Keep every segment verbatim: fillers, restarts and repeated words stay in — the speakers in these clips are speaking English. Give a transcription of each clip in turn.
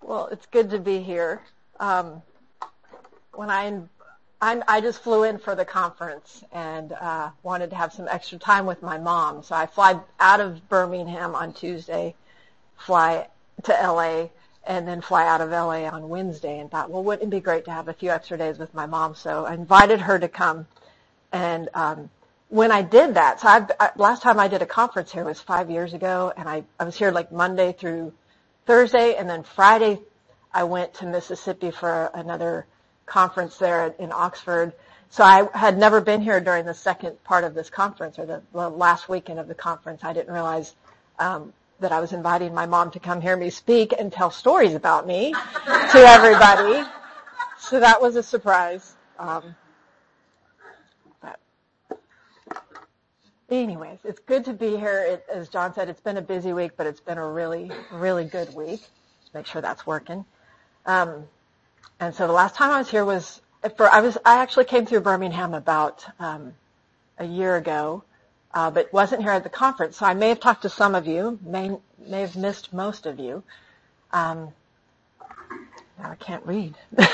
Well, it's good to be here. Um, when I, I'm, I just flew in for the conference and uh, wanted to have some extra time with my mom. So I fly out of Birmingham on Tuesday, fly to L A, and then fly out of L A on Wednesday, and thought, well, wouldn't it be great to have a few extra days with my mom? So I invited her to come. And um, when I did that, so I've, I, last time I did a conference here was five years ago, and I, I was here like Monday through Thursday, and then Friday I went to Mississippi for another conference there in Oxford. So I had never been here during the second part of this conference, or the, the last weekend of the conference. I didn't realize um, that I was inviting my mom to come hear me speak and tell stories about me to everybody. So that was a surprise. Um, but anyways, it's good to be here. It, as John said, it's been a busy week, but it's been a really, really good week. Let's make sure that's working. Um, and so the last time I was here was for I was I actually came through Birmingham about um, a year ago, uh, but wasn't here at the conference. So I may have talked to some of you, may may have missed most of you. Um, now I can't read,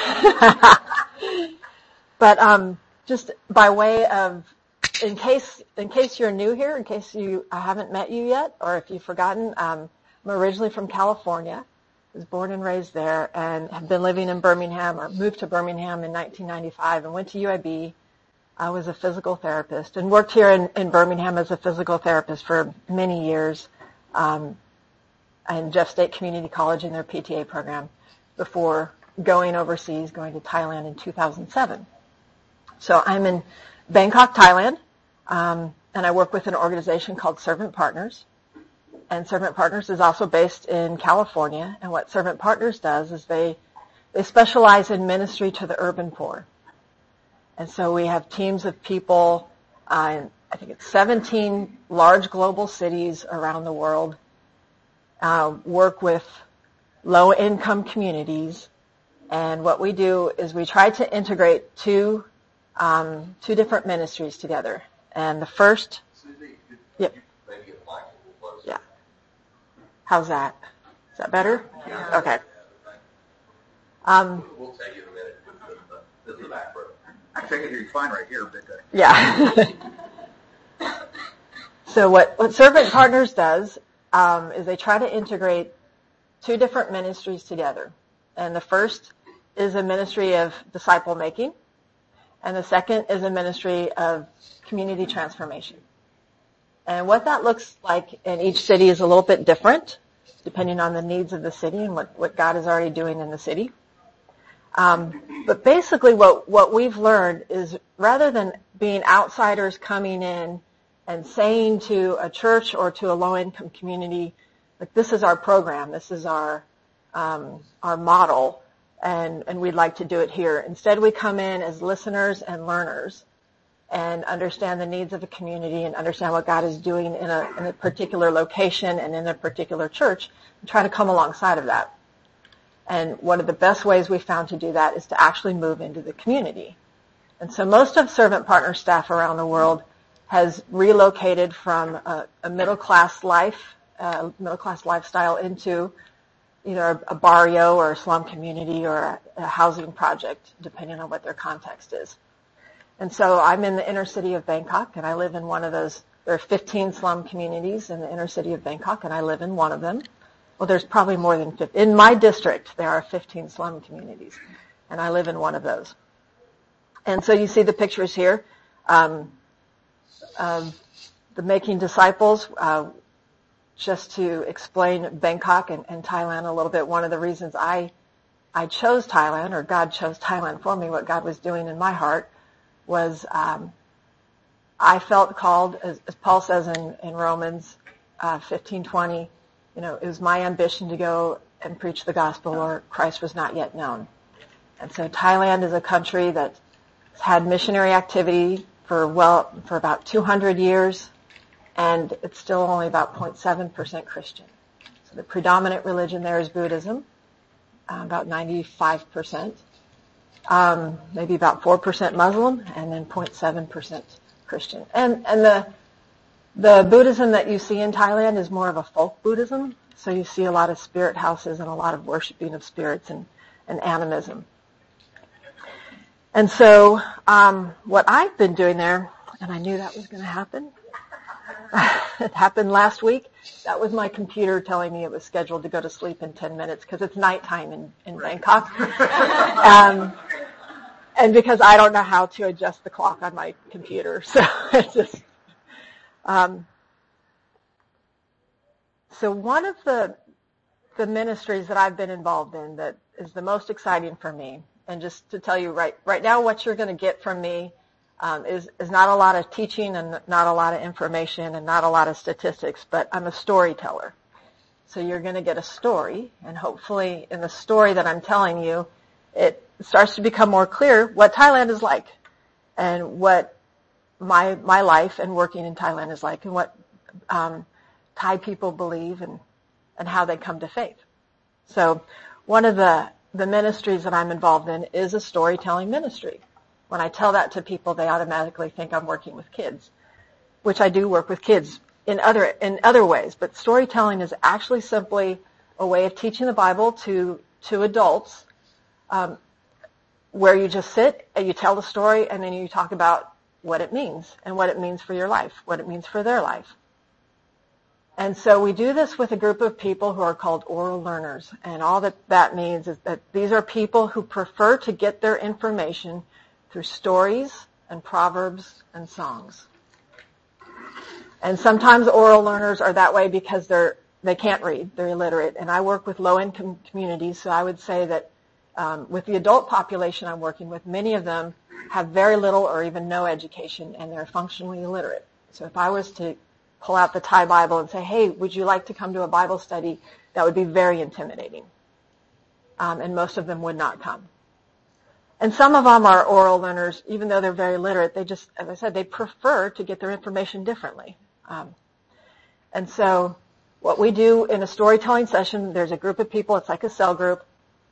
but um, just by way of in case in case you're new here, in case you I haven't met you yet, or if you've forgotten, um, I'm originally from California. Was born and raised there and have been living in Birmingham, or moved to Birmingham in nineteen ninety-five and went to U I B. I was a physical therapist and worked here in, in Birmingham as a physical therapist for many years, um, and Jeff State Community College in their P T A program before going overseas, going to Thailand in two thousand seven. So I'm in Bangkok, Thailand, um, and I work with an organization called Servant Partners. And Servant Partners is also based in California. And what Servant Partners does is they they specialize in ministry to the urban poor. And so we have teams of people, uh, I think it's seventeen large global cities around the world, uh, work with low-income communities. And what we do is we try to integrate two um, two different ministries together. And the first, yep. Yeah. How's that? Is that better? Yeah. Okay. Um, we'll tell you in a minute. This is the back row. Actually, I can hear you fine right here, but uh, yeah. So what, what Servant Partners does um, is they try to integrate two different ministries together. And the first is a ministry of disciple making, and the second is a ministry of community transformation. And what that looks like in each city is a little bit different, depending on the needs of the city and what, what God is already doing in the city. Um, but basically what, what we've learned is rather than being outsiders coming in and saying to a church or to a low-income community, like, this is our program, this is our um, our model, and, and we'd like to do it here. Instead, we come in as listeners and learners and understand the needs of a community and understand what God is doing in a, in a particular location and in a particular church, and try to come alongside of that. And one of the best ways we found to do that is to actually move into the community. And so most of Servant Partner staff around the world has relocated from a, a middle-class life, uh, middle-class lifestyle into either a, a barrio or a slum community or a, a housing project, depending on what their context is. And so I'm in the inner city of Bangkok, and I live in one of those. There are fifteen slum communities in the inner city of Bangkok, and I live in one of them. Well, there's probably more than fifty. In my district, there are fifteen slum communities, and I live in one of those. And so you see the pictures here um, of the Making Disciples. Uh, just to explain Bangkok and, and Thailand a little bit, one of the reasons I I chose Thailand, or God chose Thailand for me, what God was doing in my heart, was um, I felt called, as, as Paul says in, in Romans uh, fifteen twenty, you know, it was my ambition to go and preach the gospel where Christ was not yet known. And so Thailand is a country that's had missionary activity for well for about two hundred years, and it's still only about zero point seven percent Christian. So the predominant religion there is Buddhism, uh, about ninety-five percent. Um, maybe about four percent Muslim, and then zero point seven percent Christian. And, and the, the Buddhism that you see in Thailand is more of a folk Buddhism. So you see a lot of spirit houses and a lot of worshiping of spirits and, and animism. And so um, what I've been doing there, and I knew that was going to happen. It happened last week. That was my computer telling me it was scheduled to go to sleep in ten minutes because it's nighttime in, in Bangkok. um, and because I don't know how to adjust the clock on my computer. So it's just... Um, so one of the the ministries that I've been involved in that is the most exciting for me, and just to tell you right right now what you're going to get from me um, is, is not a lot of teaching and not a lot of information and not a lot of statistics, but I'm a storyteller. So you're going to get a story, and hopefully in the story that I'm telling you, it starts to become more clear what Thailand is like and what my my life and working in Thailand is like and what um, Thai people believe and, and how they come to faith. So one of the, the ministries that I'm involved in is a storytelling ministry. When I tell that to people, they automatically think I'm working with kids, which I do work with kids in other in other ways. But storytelling is actually simply a way of teaching the Bible to to adults, um, where you just sit and you tell the story and then you talk about what it means and what it means for your life, what it means for their life. And so we do this with a group of people who are called oral learners. And all that that means is that these are people who prefer to get their information through stories and proverbs and songs. And sometimes oral learners are that way because they're, they can't read, they're illiterate. And I work with low-income communities, so I would say that um, with the adult population I'm working with, many of them have very little or even no education, and they're functionally illiterate. So if I was to pull out the Thai Bible and say, hey, would you like to come to a Bible study, that would be very intimidating. Um, and most of them would not come. And some of them are oral learners, even though they're very literate, they just, as I said, they prefer to get their information differently. Um, and so what we do in a storytelling session, there's a group of people, it's like a cell group.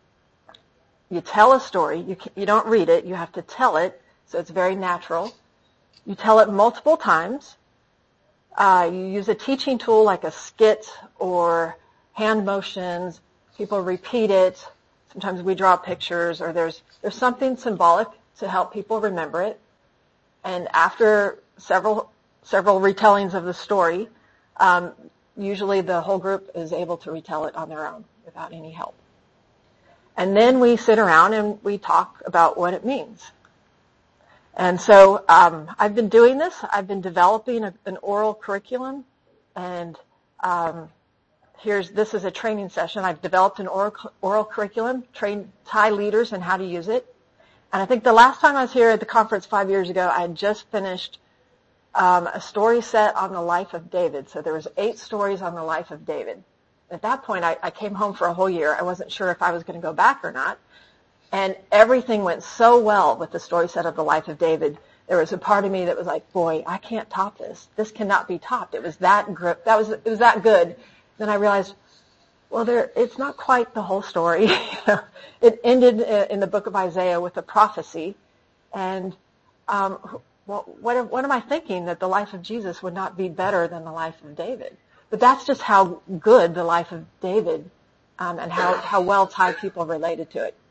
You tell a story, you, can, you don't read it, you have to tell it, so it's very natural. You tell it multiple times. Uh, you use a teaching tool like a skit or hand motions. People repeat it. Sometimes we draw pictures, or there's there's something symbolic to help people remember it. And after several several retellings of the story, um, usually the whole group is able to retell it on their own without any help. And then we sit around and we talk about what it means. And so um, I've been doing this. I've been developing a, an oral curriculum, and um, here's this is a training session. I've developed an oral, oral curriculum, trained Thai leaders in how to use it. And I think the last time I was here at the conference five years ago, I had just finished um, a story set on the life of David. So there was eight stories on the life of David. At that point, I, I came home for a whole year. I wasn't sure if I was going to go back or not. And everything went so well with the story set of the life of David. There was a part of me that was like, boy, I can't top this. This cannot be topped. It was that gr- that was it was that good. Then I realized, well, there it's not quite the whole story. It ended in the book of Isaiah with a prophecy, and um, well, what what am I thinking, that the life of Jesus would not be better than the life of David? But that's just how good the life of David um, and how how well Thai people related to it.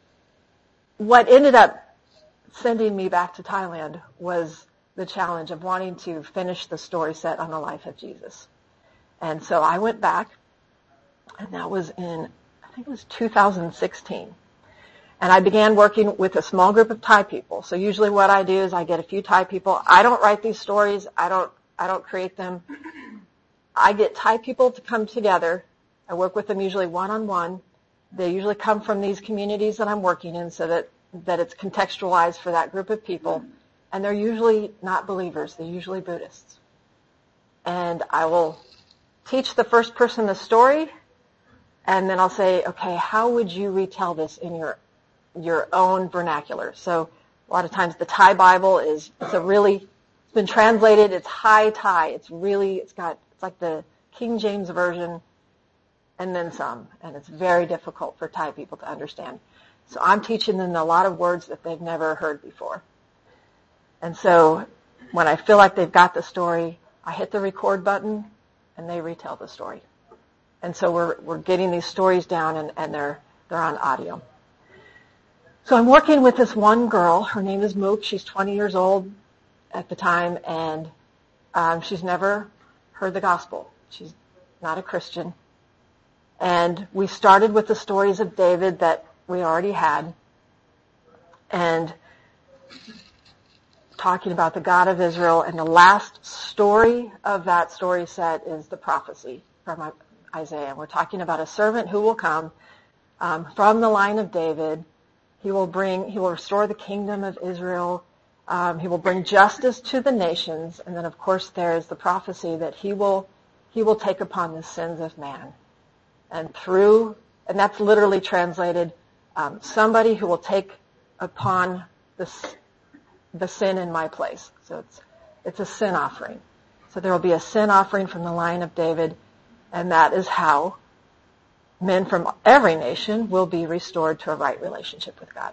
What ended up sending me back to Thailand was the challenge of wanting to finish the story set on the life of Jesus. And so I went back, and that was in, I think it was two thousand sixteen. And I began working with a small group of Thai people. So usually what I do is I get a few Thai people. I don't write these stories. I don't, I don't create them. I get Thai people to come together. I work with them usually one-on-one. They usually come from these communities that I'm working in, so that, that it's contextualized for that group of people. And they're usually not believers. They're usually Buddhists. And I will teach the first person the story, and then I'll say, okay, how would you retell this in your your own vernacular? So a lot of times the Thai Bible is, it's a really, it's been translated, it's high Thai. It's really, it's got, it's like the King James Version and then some, and it's very difficult for Thai people to understand. So I'm teaching them a lot of words that they've never heard before. And so when I feel like they've got the story, I hit the record button and they retell the story. And so we're we're getting these stories down, and, and they're they're on audio. So I'm working with this one girl. Her name is Mook. She's twenty years old at the time, and um, she's never heard the gospel. She's not a Christian. And we started with the stories of David that we already had, and talking about the God of Israel. And the last story of that story set is the prophecy from Isaiah. We're talking about a servant who will come um, from the line of David. He will bring, he will restore the kingdom of Israel. Um, he will bring justice to the nations. And then, of course, there is the prophecy that he will, he will take upon the sins of man. And through, and that's literally translated, um, somebody who will take upon the, the sin in my place. So it's, it's a sin offering. So there will be a sin offering from the line of David, and that is how men from every nation will be restored to a right relationship with God.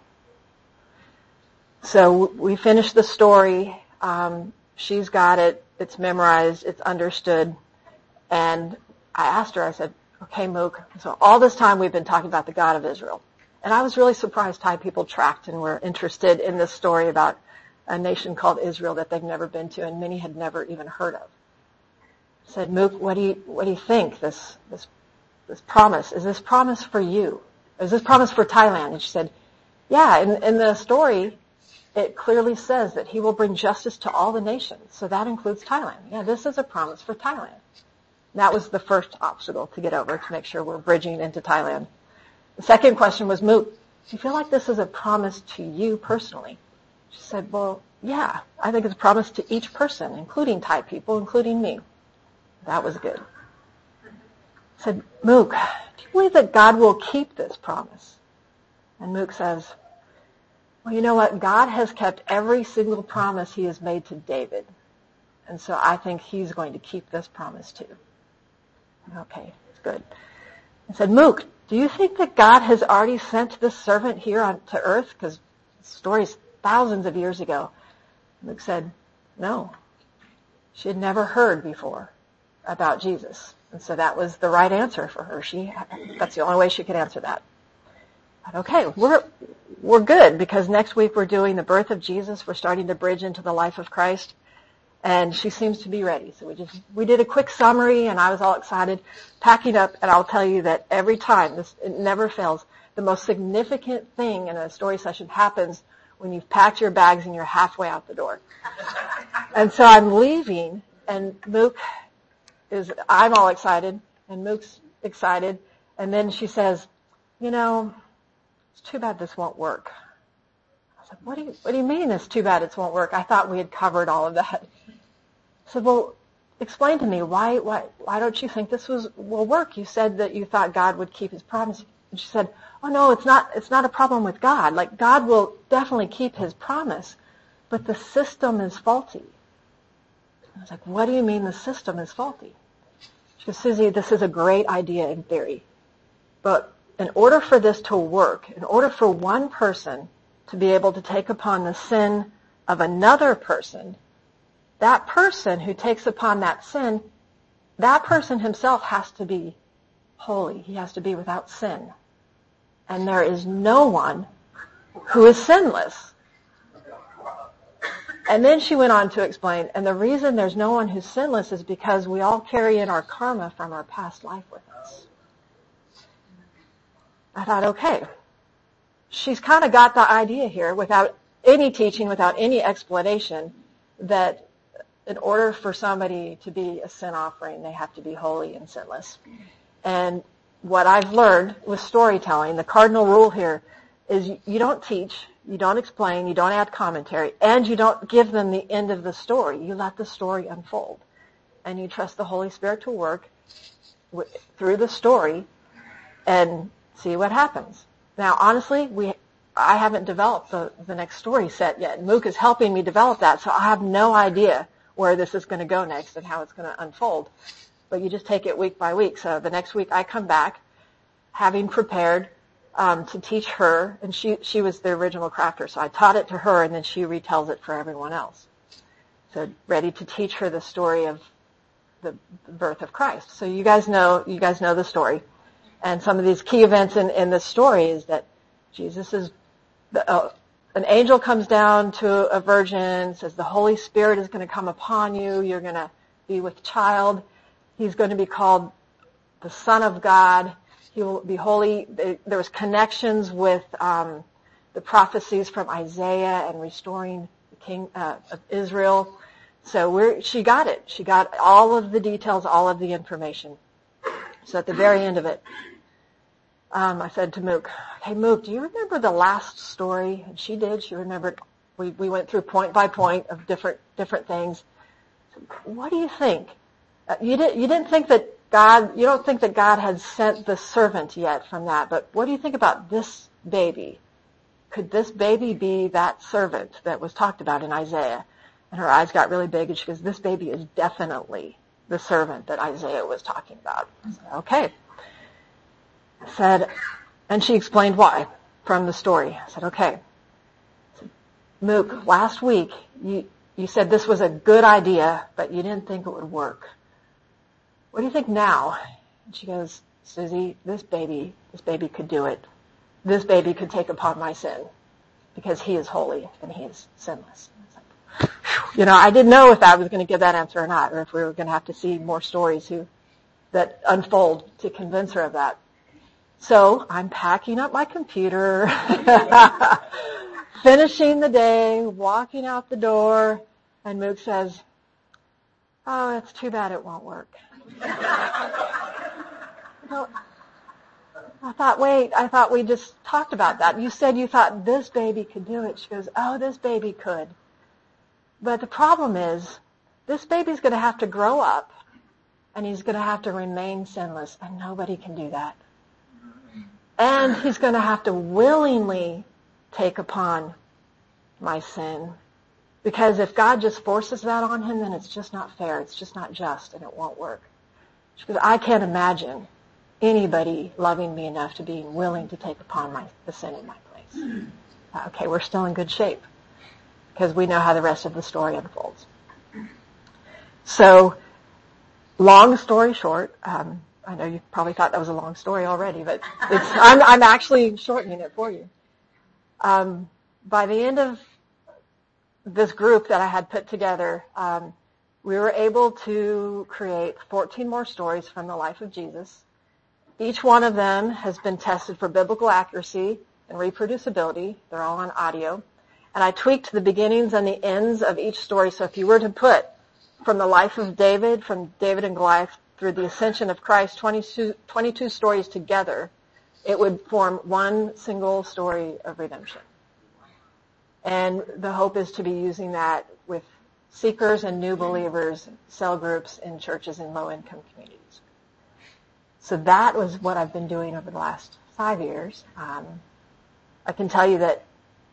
So we finished the story. Um, she's got it. It's memorized. It's understood. And I asked her, I said, okay, Mook, so all this time we've been talking about the God of Israel. And I was really surprised how people tracked and were interested in this story about a nation called Israel that they've never been to, and many had never even heard of. I said, Mook, what do you, what do you think? This, this, this promise, is this promise for you? Is this promise for Thailand? And she said, yeah, in, in the story, it clearly says that he will bring justice to all the nations. So that includes Thailand. Yeah, this is a promise for Thailand. That was the first obstacle to get over, to make sure we're bridging into Thailand. The second question was, Mook, do you feel like this is a promise to you personally? She said, well, yeah, I think it's a promise to each person, including Thai people, including me. That was good. I said, Mook, do you believe that God will keep this promise? And Mook says, well, you know what? God has kept every single promise he has made to David. And so I think he's going to keep this promise too. Okay, good. I said, Mook, do you think that God has already sent this servant here on to earth? Because the story's thousands of years ago. Mook said, no. She had never heard before about Jesus. And so that was the right answer for her. She, that's the only way she could answer that. But okay, we're, we're good, because next week we're doing the birth of Jesus. We're starting to bridge into the life of Christ. And she seems to be ready. So we just, we did a quick summary, and I was all excited, packing up. And I'll tell you that every time, this, it never fails, the most significant thing in a story session happens when you've packed your bags and you're halfway out the door. And so I'm leaving, and Mook is, I'm all excited, and Mook's excited. And then she says, you know, it's too bad this won't work. I said, what do you, what do you mean it's too bad it won't work? I thought we had covered all of that. I said, well, explain to me, why, why, why don't you think this was, will work? You said that you thought God would keep his promise. And she said, oh no, it's not, it's not a problem with God. Like, God will definitely keep his promise, but the system is faulty. I was like, what do you mean the system is faulty? She goes, Susie, this is a great idea in theory, but in order for this to work, in order for one person to be able to take upon the sin of another person, that person who takes upon that sin, that person himself has to be holy. He has to be without sin. And there is no one who is sinless. And then she went on to explain, and the reason there's no one who's sinless is because we all carry in our karma from our past life with us. I thought, okay, she's kind of got the idea here without any teaching, without any explanation, that in order for somebody to be a sin offering, they have to be holy and sinless. And what I've learned with storytelling, the cardinal rule here is you don't teach, you don't explain, you don't add commentary, and you don't give them the end of the story. You let the story unfold. And you trust the Holy Spirit to work w- through the story and see what happens. Now, honestly, we I haven't developed the, the next story set yet. Mook is helping me develop that, so I have no idea where this is going to go next and how it's going to unfold. But you just take it week by week. So the next week I come back having prepared um, to teach her, and she, she was the original crafter, so I taught it to her, and then she retells it for everyone else. So ready to teach her the story of the birth of Christ. So you guys know, you guys know the story. And some of these key events in, in this story is that Jesus is, the, uh, an angel comes down to a virgin, says the Holy Spirit is going to come upon you. You're going to be with child. He's going to be called the Son of God. He will be holy. There was connections with um, the prophecies from Isaiah and restoring the king uh, of Israel. So we're, she got it. She got all of the details, all of the information. So at the very end of it, um, I said to Mook, "Hey Mook, do you remember the last story?" And she did. She remembered. We we went through point by point of different different things. So what do you think? Uh, you didn't you didn't think that God, you don't think that God had sent the servant yet from that, but what do you think about this baby? Could this baby be that servant that was talked about in Isaiah? And her eyes got really big, and she goes, "This baby is definitely the servant that Isaiah was talking about." I said, okay. I said, and she explained why from the story. I said, okay. I said, Mook, last week you, you said this was a good idea, but you didn't think it would work. What do you think now? And she goes, Susie, this baby, this baby could do it. This baby could take upon my sin because he is holy and he is sinless. You know, I didn't know if I was going to give that answer or not, or if we were going to have to see more stories who, that unfold to convince her of that. So I'm packing up my computer, finishing the day, walking out the door, and Mook says, "Oh, it's too bad it won't work." So I thought, wait, I thought we just talked about that. You said you thought this baby could do it. She goes, "Oh, this baby could. But the problem is, this baby's going to have to grow up, and he's going to have to remain sinless, and nobody can do that. And he's going to have to willingly take upon my sin. Because if God just forces that on him, then it's just not fair. It's just not just, and it won't work." Because I can't imagine anybody loving me enough to be willing to take upon my, the sin in my place. Okay, we're still in good shape, because we know how the rest of the story unfolds. So, long story short, um, I know you probably thought that was a long story already, but it's, I'm, I'm actually shortening it for you. Um, by the end of this group that I had put together, um, we were able to create fourteen more stories from the life of Jesus. Each one of them has been tested for biblical accuracy and reproducibility. They're all on audio. And I tweaked the beginnings and the ends of each story. So if you were to put from the life of David, from David and Goliath, through the ascension of Christ, twenty-two, twenty-two stories together, it would form one single story of redemption. And the hope is to be using that with seekers and new believers, cell groups in churches in low-income communities. So that was what I've been doing over the last five years. Um, I can tell you that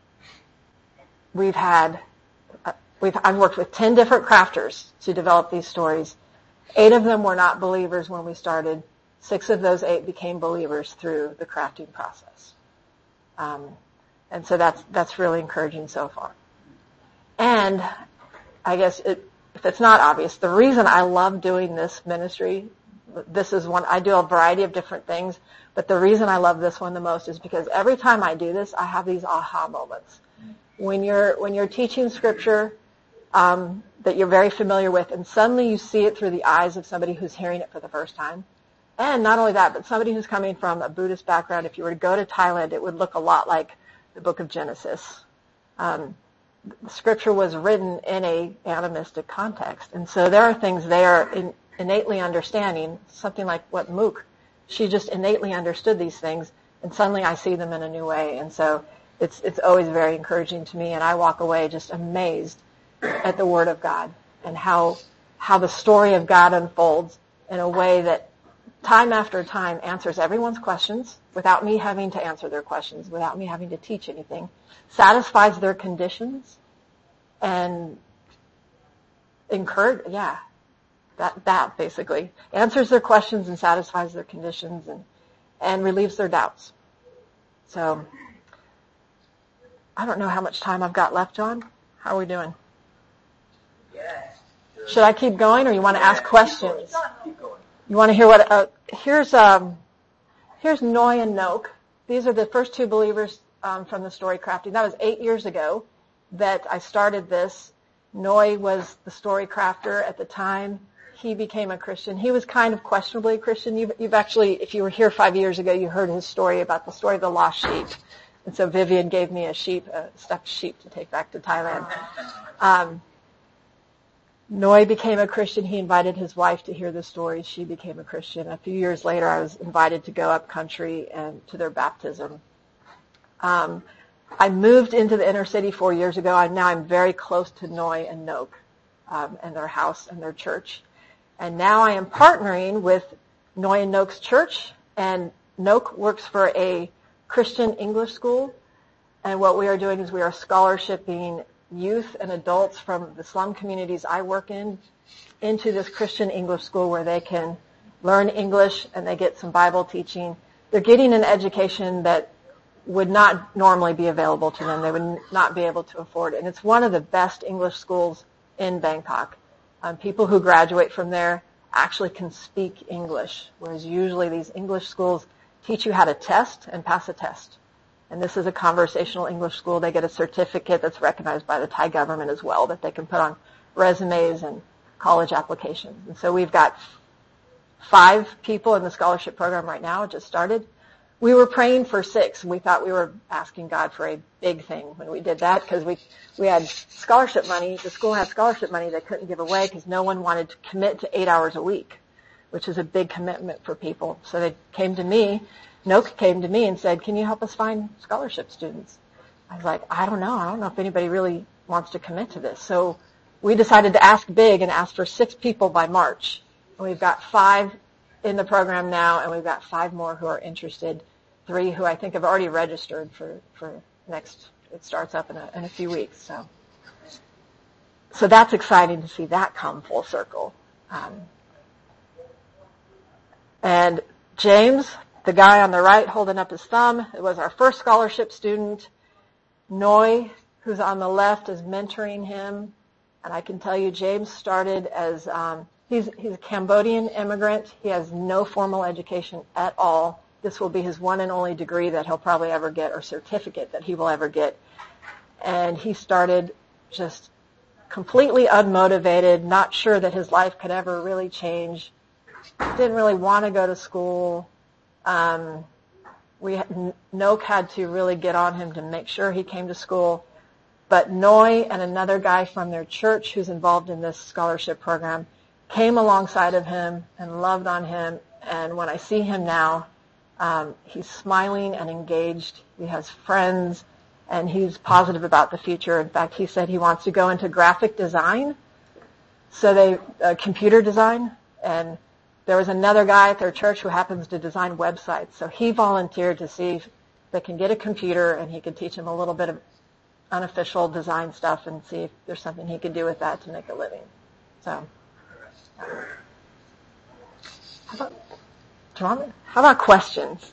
we've had, uh, we've, I've worked with ten different crafters to develop these stories. Eight of them were not believers when we started. Six of those eight became believers through the crafting process. Um, and so that's, that's really encouraging so far. And I guess it, if it's not obvious, the reason I love doing this ministry, this is one, I do a variety of different things, but the reason I love this one the most is because every time I do this, I have these aha moments. When you're, when you're teaching scripture, um, that you're very familiar with, and suddenly you see it through the eyes of somebody who's hearing it for the first time. And not only that, but somebody who's coming from a Buddhist background. If you were to go to Thailand, it would look a lot like the book of Genesis. Um, the scripture was written in a animistic context. And so there are things there in, innately understanding, something like what Mook, she just innately understood these things, and suddenly I see them in a new way. And so it's, it's always very encouraging to me, and I walk away just amazed at the Word of God and how, how the story of God unfolds in a way that time after time answers everyone's questions without me having to answer their questions, without me having to teach anything, satisfies their conditions, and encourage, yeah, that, that basically answers their questions and satisfies their conditions and, and relieves their doubts. So, I don't know how much time I've got left, John. How are we doing? Yes. Good. Should I keep going, or you want to ask Yeah, questions? Keep going. Keep going. You want to hear what? Uh, here's um, here's Noy and Noak. These are the first two believers um, from the story crafting. That was eight years ago that I started this. Noy was the story crafter at the time. He became a Christian. He was kind of questionably a Christian. You've, you've actually, if you were here five years ago, you heard his story about the story of the lost sheep. And so Vivian gave me a sheep, a stuffed sheep to take back to Thailand. Um, Noy became a Christian. He invited his wife to hear the story. She became a Christian. A few years later, I was invited to go up country and to their baptism. Um, I moved into the inner city four years ago. I, now I'm very close to Noy and Noak um, and their house and their church. And now I am partnering with Noy and Noak's church, and Noak works for a Christian English school. And what we are doing is we are scholarshiping youth and adults from the slum communities I work in into this Christian English school where they can learn English and they get some Bible teaching. They're getting an education that would not normally be available to them. They would not be able to afford it. And it's one of the best English schools in Bangkok. Um, people who graduate from there actually can speak English, whereas usually these English schools teach you how to test and pass a test. And this is a conversational English school. They get a certificate that's recognized by the Thai government as well that they can put on resumes and college applications. And so we've got five people in the scholarship program right now. It just started. We were praying for six. We thought we were asking God for a big thing when we did that because we we had scholarship money. The school had scholarship money they couldn't give away because no one wanted to commit to eight hours a week, which is a big commitment for people. So they came to me. Noak came to me and said, can you help us find scholarship students? I was like, I don't know. I don't know if anybody really wants to commit to this. So we decided to ask big and ask for six people by March. And we've got five in the program now, and we've got five more who are interested, three who I think have already registered for, for next, it starts up in a, in a few weeks. So, so that's exciting to see that come full circle. Um, and James, the guy on the right holding up his thumb, it was our first scholarship student. Noy, who's on the left, is mentoring him. And I can tell you, James started as, um, he's, he's a Cambodian immigrant. He has no formal education at all. This will be his one and only degree that he'll probably ever get, or certificate that he will ever get. And he started just completely unmotivated, not sure that his life could ever really change, didn't really want to go to school. Um, we Noak had to really get on him to make sure he came to school. But Noy and another guy from their church who's involved in this scholarship program came alongside of him and loved on him. And when I see him now, um, he's smiling and engaged. He has friends, and he's positive about the future. In fact, he said he wants to go into graphic design, so they uh, computer design. And there was another guy at their church who happens to design websites. So he volunteered to see if they can get a computer, and he could teach him a little bit of unofficial design stuff and see if there's something he could do with that to make a living. So, how about, do you want me? How about questions?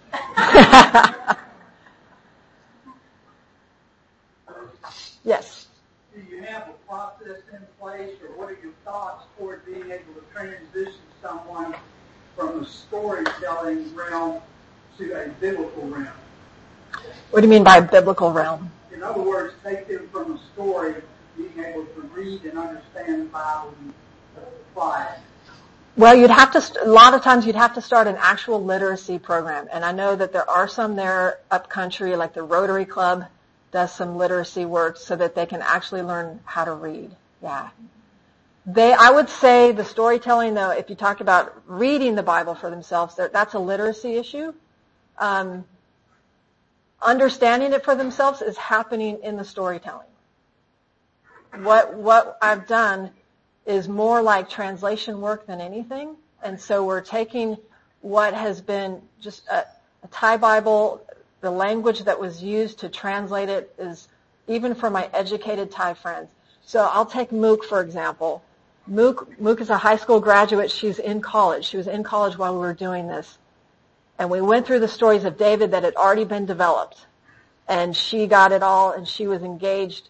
Yes. Do you have a process in place, or what are your thoughts toward being able to transition someone from the storytelling realm to a biblical realm? What do you mean by biblical realm? In other words, take them from a story, being able to read and understand the Bible and apply it. Well, you'd have to, a lot of times you'd have to start an actual literacy program. And I know that there are some there up country, like the Rotary Club does some literacy work so that they can actually learn how to read. Yeah. They, I would say the storytelling, though, if you talk about reading the Bible for themselves, that's a literacy issue. Um, understanding it for themselves is happening in the storytelling. What, what I've done is more like translation work than anything. And so we're taking what has been just a, a Thai Bible, the language that was used to translate it is even for my educated Thai friends. So I'll take Mook, for example. Mook, Mook is a high school graduate. She's in college. She was in college while we were doing this. And we went through the stories of David that had already been developed. And she got it all, and she was engaged.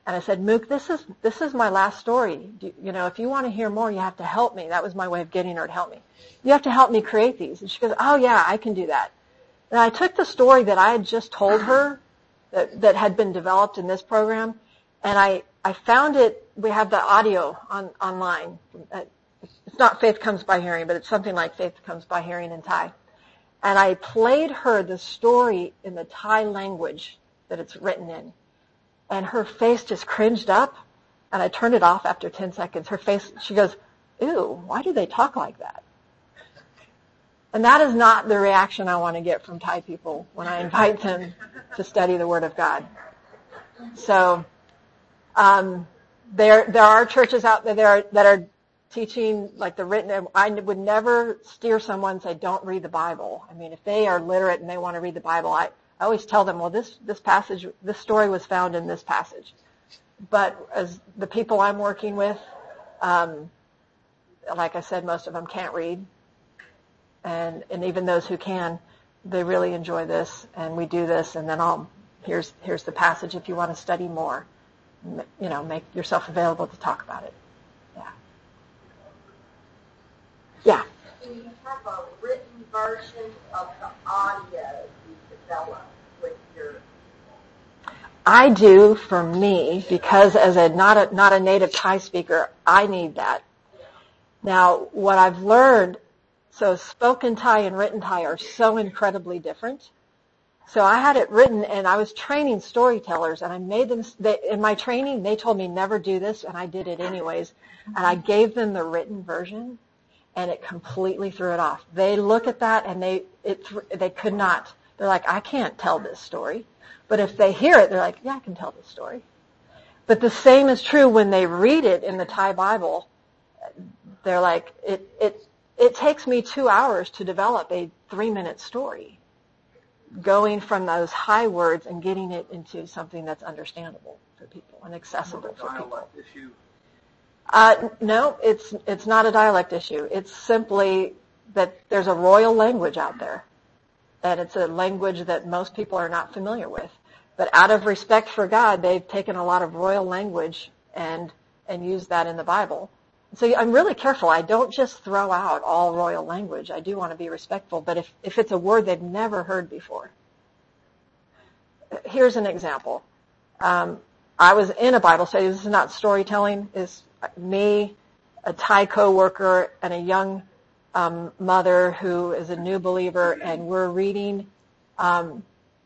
And I said, Mook, this is this is my last story. Do, you know, if you want to hear more, you have to help me. That was my way of getting her to help me. You have to help me create these. And she goes, oh, yeah, I can do that. And I took the story that I had just told her that, that had been developed in this program, and I, I found it. We have the audio on online. It's not Faith Comes by Hearing, but it's something like Faith Comes by Hearing in Thai. And I played her the story in the Thai language that it's written in. And her face just cringed up, and I turned it off after ten seconds. Her face, she goes, ew, why do they talk like that? And that is not the reaction I want to get from Thai people when I invite them to study the Word of God. So um, there there are churches out there that are, that are teaching like the written. I would never steer someone and say, don't read the Bible. I mean, if they are literate and they want to read the Bible, I, I always tell them, well, this, this passage, this story was found in this passage. But as the people I'm working with, um, like I said, most of them can't read. And, and even those who can, they really enjoy this, and we do this, and then I'll, here's, here's the passage if you want to study more. You know, make yourself available to talk about it. Yeah. Yeah. Do you have a written version of the audio you developed with your? I do for me, because as a not a not a native Thai speaker, I need that. Now, what I've learned, so spoken Thai and written Thai are so incredibly different. So I had it written, and I was training storytellers, and I made them, they, in my training, they told me never do this, and I did it anyways. And I gave them the written version, and it completely threw it off. They look at that, and they it they could not. They're like, I can't tell this story. But if they hear it, they're like, yeah, I can tell this story. But the same is true when they read it in the Thai Bible. They're like, it it it takes me two hours to develop a three-minute story, going from those high words and getting it into something that's understandable for people and accessible for people. Issue. Uh, no, it's it's not a dialect issue. It's simply that there's a royal language out there, and it's a language that most people are not familiar with. But out of respect for God, they've taken a lot of royal language and and used that in the Bible. So I'm really careful. I don't just throw out all royal language. I do want to be respectful, but if, if it's a word they've never heard before. Here's an example. Um, I was in a Bible study. This is not storytelling. It's me, a Thai coworker, and a young um, mother who is a new believer, and we're reading. Um,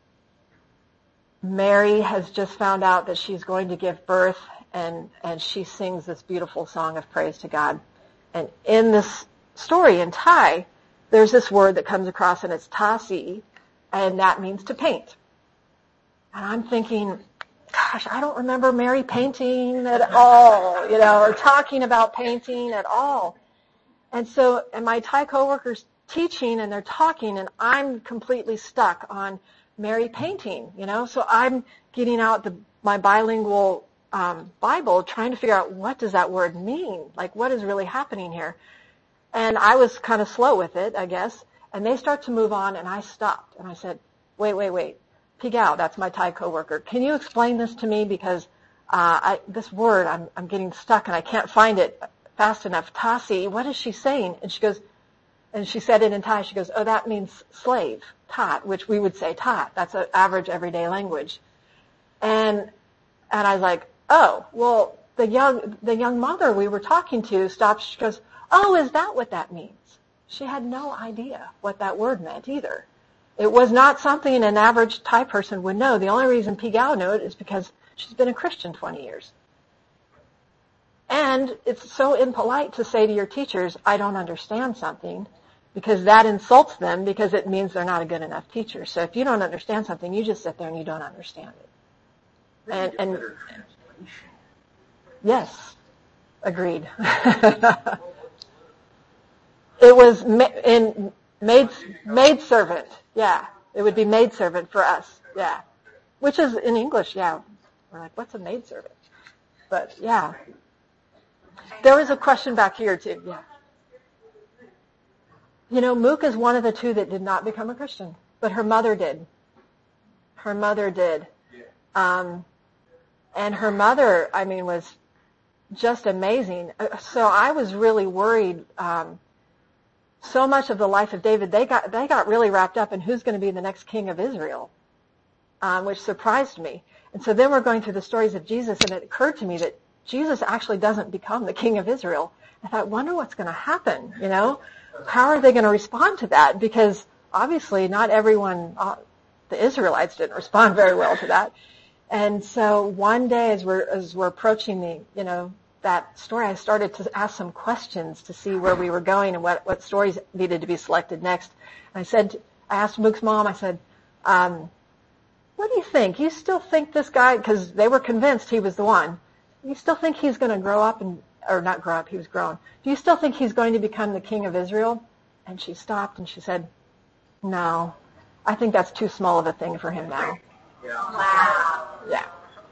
Mary has just found out that she's going to give birth, and, and she sings this beautiful song of praise to God. And in this story in Thai, there's this word that comes across, and it's tasi, and that means to paint. And I'm thinking, gosh, I don't remember Mary painting at all, you know, or talking about painting at all. And so, and my Thai coworker's teaching, and they're talking, and I'm completely stuck on Mary painting, you know. So I'm getting out the my bilingual um, Bible, trying to figure out what does that word mean, like what is really happening here. And I was kind of slow with it, I guess. And they start to move on, and I stopped, and I said, "Wait, wait, wait, Pigao, that's my Thai coworker. Can you explain this to me, because uh, I, this word I'm I'm getting stuck, and I can't find it fast enough. Tasi, what is she saying?" And she goes, and she said it in Thai. She goes, "Oh, that means slave, tat," which we would say tat. That's an average everyday language. And and I was like, "Oh, well, the young the young mother we were talking to stopped." She goes, "Oh, is that what that means?" She had no idea what that word meant either. It was not something an average Thai person would know. The only reason Pigao knew it is because she's been a Christian twenty years. And it's so impolite to say to your teachers, "I don't understand something," because that insults them, because it means they're not a good enough teacher. So if you don't understand something, you just sit there and you don't understand it. And, and yes, agreed. It was ma- in maid maid servant. Yeah, it would be maid servant for us. Yeah, which is in English. Yeah, we're like, what's a maid servant? But yeah, there was a question back here too. Yeah. You know, Mook is one of the two that did not become a Christian, but her mother did. Her mother did. Um, And her mother, I mean, was just amazing. So I was really worried. Um, so much of the life of David, they got they got really wrapped up in who's going to be the next king of Israel, um, which surprised me. And so then we're going through the stories of Jesus, and it occurred to me that Jesus actually doesn't become the king of Israel. I thought, wonder what's going to happen, you know? How are they going to respond to that? Because obviously not everyone, uh, the Israelites didn't respond very well to that. And so one day as we're, as we're approaching the, you know, that story, I started to ask some questions to see where we were going and what, what stories needed to be selected next. And I said, I asked Mook's mom, I said, um, what do you think? You still think this guy, because they were convinced he was the one, you still think he's going to grow up and, or not grow up, he was grown. Do you still think he's going to become the king of Israel? And she stopped and she said, no, I think that's too small of a thing for him now. Wow. Yeah.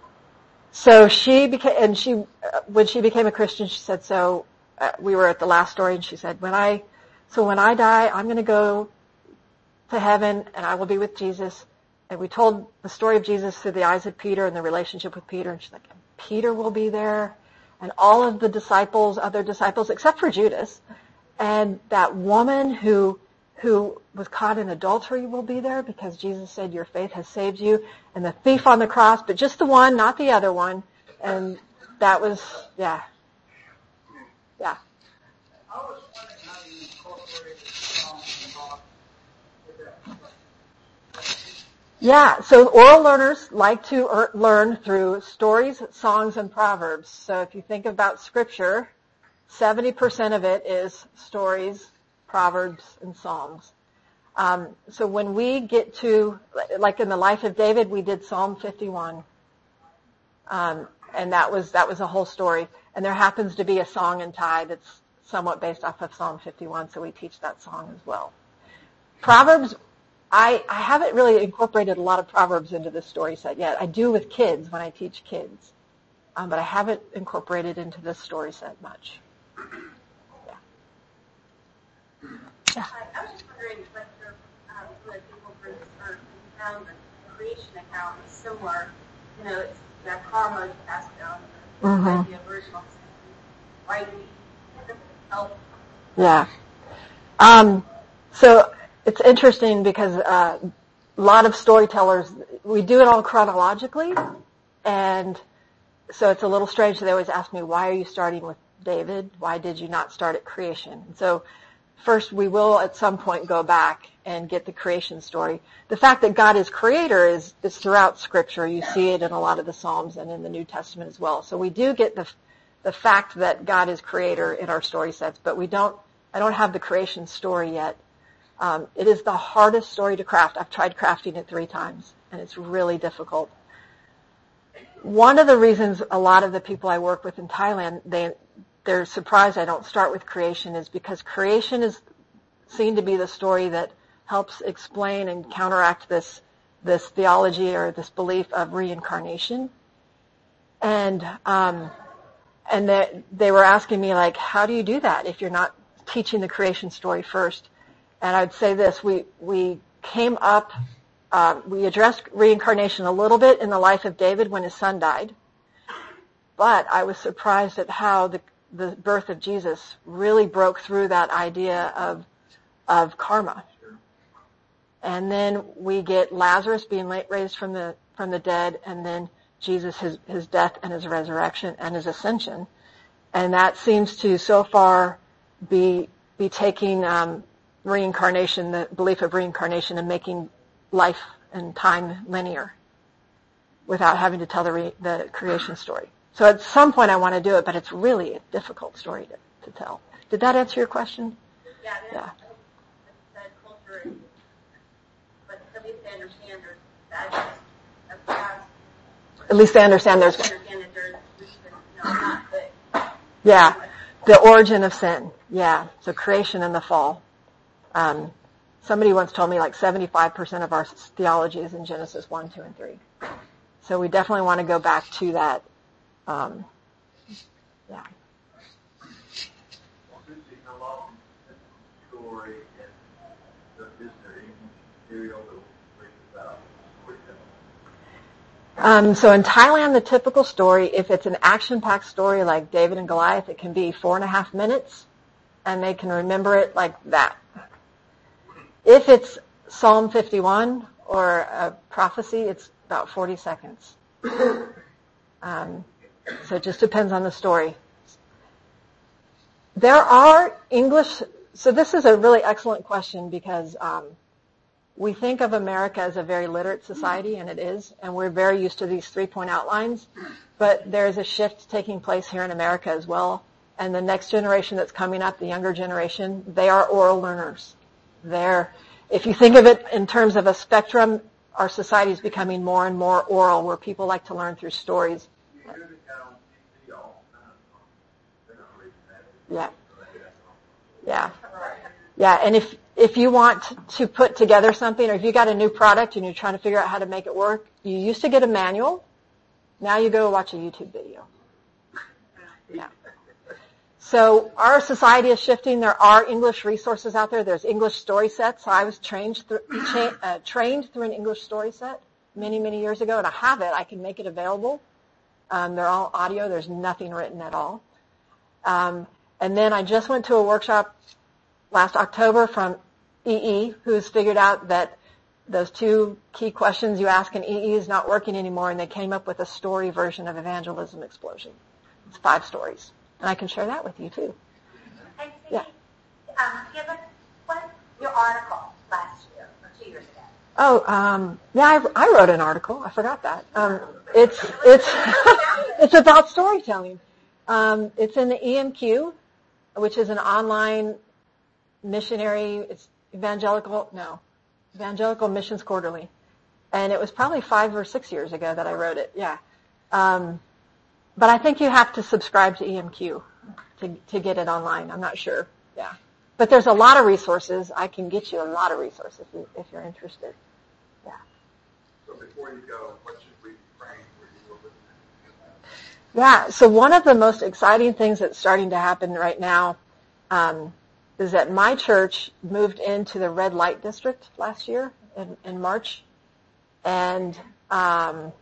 So she became, and she, uh, when she became a Christian, she said, so uh, we were at the last story, and she said, when I, so when I die, I'm going to go to heaven, and I will be with Jesus. And we told the story of Jesus through the eyes of Peter and the relationship with Peter, and she's like, Peter will be there, and all of the disciples, other disciples, except for Judas, and that woman who who was caught in adultery will be there because Jesus said, your faith has saved you, and the thief on the cross, but just the one, not the other one. And that was, yeah. Yeah. I was wondering how you incorporated songs and rock with that. Yeah, so oral learners like to er- learn through stories, songs, and proverbs. So if you think about scripture, seventy percent of it is stories, proverbs, and psalms. Um, so when we get to, like in the life of David, we did Psalm fifty-one. Um, and that was, that was a whole story. And there happens to be a song and tie that's somewhat based off of Psalm fifty-one, so we teach that song as well. Proverbs, I, I haven't really incorporated a lot of Proverbs into this story set yet. I do with kids when I teach kids. Um, but I haven't incorporated into this story set much. Yeah. Yeah. Hi, I was just wondering whether um, some of the people for this earth found the creation account is similar. You know, it's that karma is passed down. Mm-hmm. The original sin. Why do we help? Yeah. Um, so it's interesting because uh, a lot of storytellers, we do it all chronologically, and so it's a little strange. They always ask me, why are you starting with David? Why did you not start at creation? And so first, we will at some point go back and get the creation story. The fact that God is creator is, is throughout Scripture. You see it in a lot of the Psalms and in the New Testament as well. So we do get the the fact that God is creator in our story sets, but we don't, I don't have the creation story yet. Um, it is the hardest story to craft. I've tried crafting it three times, and it's really difficult. One of the reasons a lot of the people I work with in Thailand, they, they're surprised I don't start with creation is because creation is seen to be the story that helps explain and counteract this, this theology or this belief of reincarnation. And, um, and they, they were asking me, like, how do you do that if you're not teaching the creation story first? And I'd say this, we, we came up, uh, we addressed reincarnation a little bit in the life of David when his son died. But I was surprised at how the, the birth of Jesus really broke through that idea of, of karma. And then we get Lazarus being raised from the, from the dead, and then Jesus, his, his death and his resurrection and his ascension. And that seems to so far be, be taking, um, reincarnation, the belief of reincarnation, and making life and time linear without having to tell the, re, the creation story. So at some point I want to do it, but it's really a difficult story to, to tell. Did that answer your question? Yeah, Yeah. That culture, but at least they understand there's that of the past. At least they understand there's, Understand that there's reason, no, not, but yeah, the origin of sin. Yeah, so creation and the fall. Um, somebody once told me like seventy-five percent of our theology is in Genesis one, two, and three. So we definitely want to go back to that. Um, yeah. Since you come up with the story and is there any material that will bring about storytelling? Um, so in Thailand, the typical story, if it's an action-packed story like David and Goliath, it can be four and a half minutes, and they can remember it like that. If it's Psalm fifty-one or a prophecy, it's about forty seconds. Um, so it just depends on the story. There are English, so this is a really excellent question because um, we think of America as a very literate society, and it is, and we're very used to these three-point outlines, but there's a shift taking place here in America as well, and the next generation that's coming up, the younger generation, they are oral learners. They're, if you think of it in terms of a spectrum, our society is becoming more and more oral, where people like to learn through stories. Yeah. Yeah. Yeah, and if if you want to put together something, or if you got a new product and you're trying to figure out how to make it work, you used to get a manual. Now you go watch a YouTube video. Yeah. So our society is shifting. There are English resources out there. There's English story sets. I was trained through, cha- uh, trained through an English story set many, many years ago, and I have it. I can make it available. Um, they're all audio. There's nothing written at all. Um, and then I just went to a workshop last October from E E, who's figured out that those two key questions you ask in E E is not working anymore, and they came up with a story version of Evangelism Explosion. It's five stories. And I can share that with you, too. Hey, Steve, Yeah. um, give us what your article last year or two years ago. Oh, um, yeah, I, I wrote an article. I forgot that. Um, it's it's it's about storytelling. Um, it's in the E M Q, which is an online missionary. It's evangelical. No, Evangelical Missions Quarterly, and it was probably five or six years ago that I wrote it. Yeah. Um, But I think you have to subscribe to E M Q to to get it online. I'm not sure. Yeah. But there's a lot of resources. I can get you a lot of resources if, you, if you're interested. Yeah. So before you go, what should we be praying for you over the Yeah. So one of the most exciting things that's starting to happen right now um, is that my church moved into the red light district last year in, in March. And um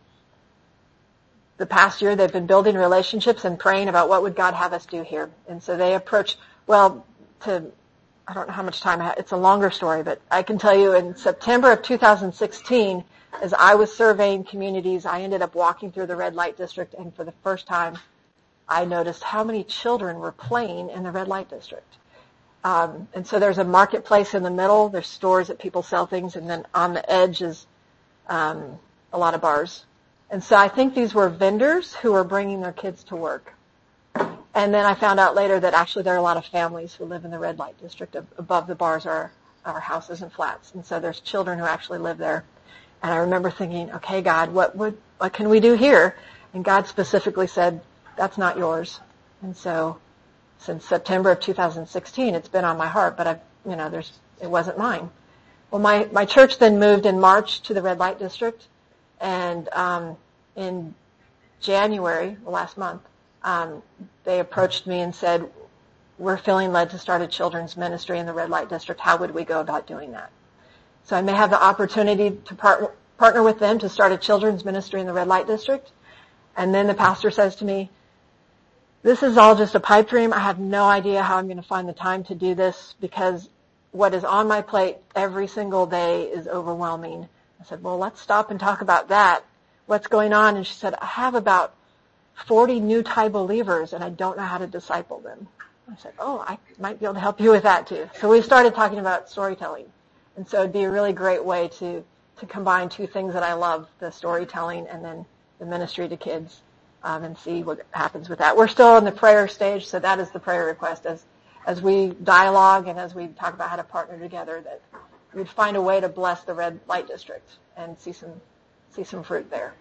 the past year, they've been building relationships and praying about what would God have us do here. And so they approach, well, to, I don't know how much time I have. It's a longer story, but I can tell you in September of two thousand sixteen, as I was surveying communities, I ended up walking through the red light district, and for the first time, I noticed how many children were playing in the red light district. Um, and so there's a marketplace in the middle. There's stores that people sell things, and then on the edge is um, a lot of bars. And so I think these were vendors who were bringing their kids to work. And then I found out later that actually there are a lot of families who live in the red light district. Above the bars are, are houses and flats. And so there's children who actually live there. And I remember thinking, okay, God, what would, what can we do here? And God specifically said, that's not yours. And so since September of two thousand sixteen, it's been on my heart, but I, you know, there's, it wasn't mine. Well, my, my church then moved in March to the red light district. And um, in January, last month, um, they approached me and said, we're feeling led to start a children's ministry in the red light district. How would we go about doing that? So I may have the opportunity to part- partner with them to start a children's ministry in the red light district. And then the pastor says to me, this is all just a pipe dream. I have no idea how I'm going to find the time to do this because what is on my plate every single day is overwhelming. I said, well, let's stop and talk about that. What's going on? And she said, I have about forty new Thai believers, and I don't know how to disciple them. I said, oh, I might be able to help you with that, too. So we started talking about storytelling. And so it'd be a really great way to, to combine two things that I love, the storytelling and then the ministry to kids, um, and see what happens with that. We're still in the prayer stage, so that is the prayer request. As, as we dialogue and as we talk about how to partner together, that we'd find a way to bless the red light district and see some see some fruit there.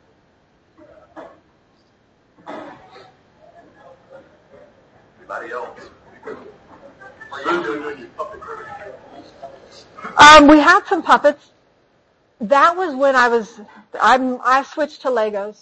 Anybody else? Um, we had some puppets. That was when I was. I'm. I switched to Legos.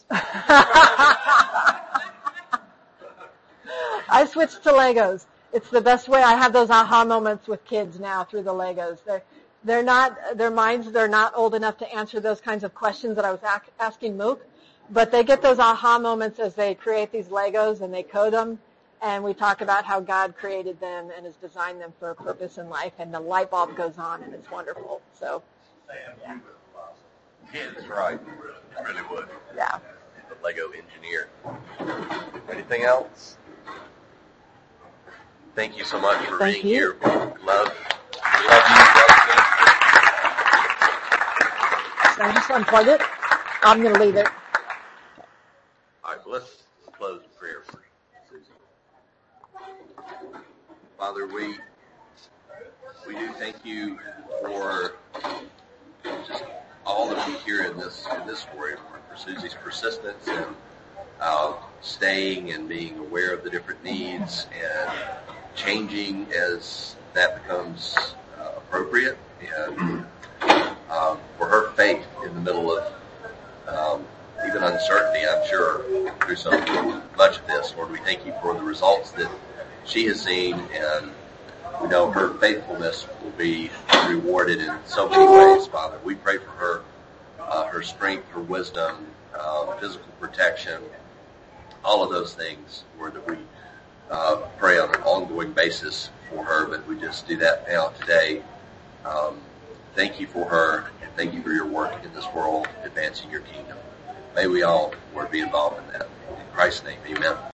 I switched to Legos. It's the best way. I have those aha moments with kids now through the Legos. They're they're not their minds. They're not old enough to answer those kinds of questions that I was ac- asking Mook. but they get those aha moments as they create these Legos and they code them. And we talk about how God created them and has designed them for a purpose in life, and the light bulb goes on, and it's wonderful. So, yeah. Yeah, that's right. I really would. Yeah. The Lego engineer. Anything else? Thank you so much for Thank being you. here. We love, we love you. So I just unplug it. I'm going to leave it. All right, well, let's close in prayer for Susie. Father, we we do thank you for just all that we hear in this in this story, for Susie's persistence and uh, staying and being aware of the different needs and changing as that becomes uh, appropriate, and um, for her faith in the middle of um, even uncertainty, I'm sure, through so much of this. Lord, we thank you for the results that she has seen, and we know her faithfulness will be rewarded in so many ways, Father. We pray for her, uh, her strength, her wisdom, uh, physical protection, all of those things, Lord, that we uh, pray on an ongoing basis for her, but we just do that now today. Um, thank you for her, and thank you for your work in this world, advancing your kingdom. May we all, Lord, be involved in that. In Christ's name, amen.